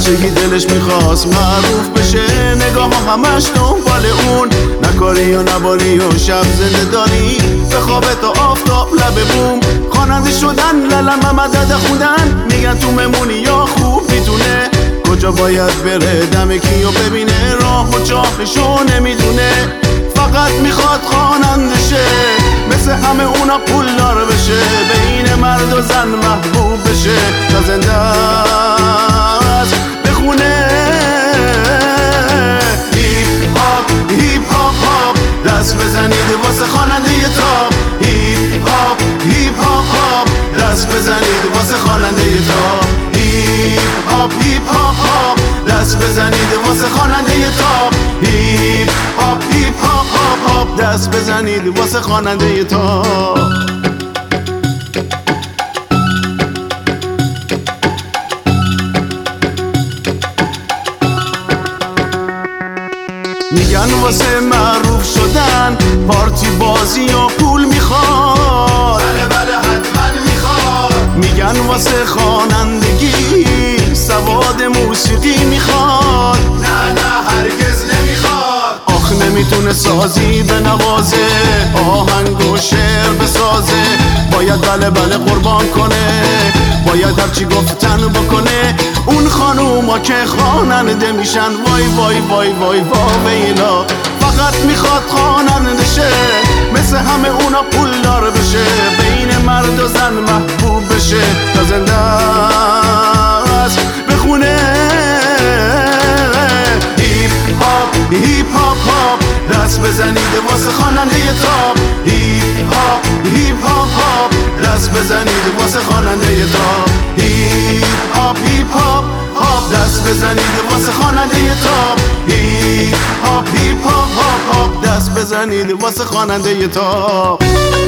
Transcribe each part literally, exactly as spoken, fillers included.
بچگی دلش میخواست معروف بشه، نگاه ها همش دنبال اون، نکاری و نباری و شب زنده داری، به خواب تا آفتاب لب بوم، خواننده شدن للم مدد خودن، میگن تو ممونی یا خوب میتونه، کجا باید بره دم کیو ببینه، راه و چاهشو نمیدونه، فقط میخواد خواننده شه، مثل همه اونا پولدار بشه، بین مرد و زن محبوب بشه، تا زنده است بخونه. هیپ هاپ هیپ هاپ هاپ دست بزنید واسه خواننده تاپ، هیپ هاپ هیپ هاپ هاپ دست بزنید واسه خواننده تاپ، هیپ هاپ هیپ هاپ هاپ دست بزنید واسه خواننده تاپ، هیپ هاپ هیپ هاپ هاپ هاپ دست بزنید واسه خواننده تاپ. میگن واسه معروف شدن پارتی بازی و پول میخواد، بله بله حتما میخواد، میگن واسه خوانندگی سواد موسیقی میخواد، نه نه هرگز نمیخواد، آخ نمیتونه سازی به نوازه، آهنگ و شعر بسازه، باید بله بله قربان کنه، باید هرچی گفتن بکنه، اون خانوما که خواننده میشن وای وای وای وای وای اینا، فقط میخواد خواننده شه، مثل همه اونا پولدار بشه، بین مرد و زن محبوب بشه، تا زنده است بخونه. هیپ هاپ هیپ هاپ هاپ دست بزنید واسه خواننده تاپ، هیپ هاپ هیپ هاپ هاپ دست بزنید واسه خواننده تاپ، هیپ هاپ هیپ هاپ هاپ دست بزنید واسه خواننده تاپ، هیپ هاپ هیپ هاپ هاپ هاپ دست بزنید واسه خواننده تاپ.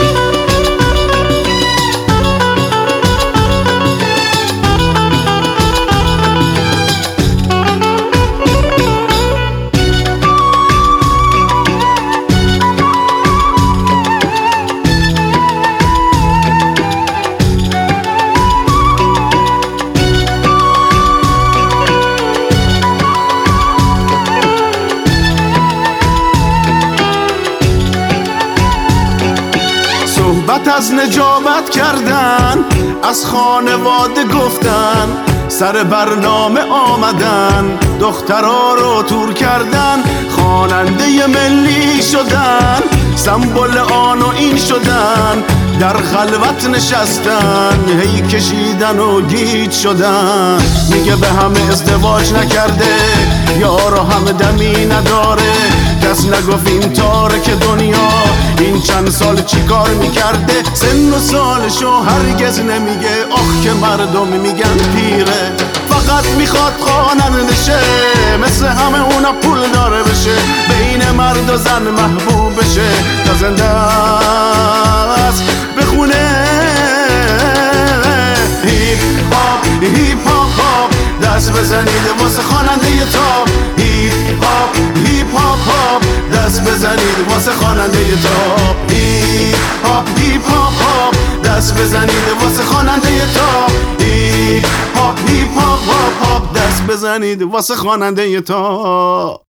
صحبت از نجابت کردن، از خانواده گفتن، سر برنامه آمدن، دخترها رو تور کردن، خواننده ملی شدن، سمبل آن و این شدن، در خلوت نشستن، هی کشیدن و گیج شدن، میگه به همه ازدواج نکرده، یارو همه دمی نداره، کس نگفت این تاره که دنیا این چند سال چی کار میکرده، سن و سالشو هرگز نمیگه، آخ که مردم میگن پیره، فقط میخواد خواننده شه، مثل همه اونا پول داره بشه، بین مرد و زن محبوب بشه، تا زنده است بخونه. هیپ هاپ هیپ هاپ هاپ دست بزنید واسه خواننده تاپ، هیپ هاپ هیپ هاپ هاپ دست بزنید واسه خواننده تاپ، هیپ هاپ هیپ هاپ هاپ دست بزنید واسه خواننده تاپ، هیپ هاپ هیپ هاپ هاپ دست بزنید واسه خواننده تاپ.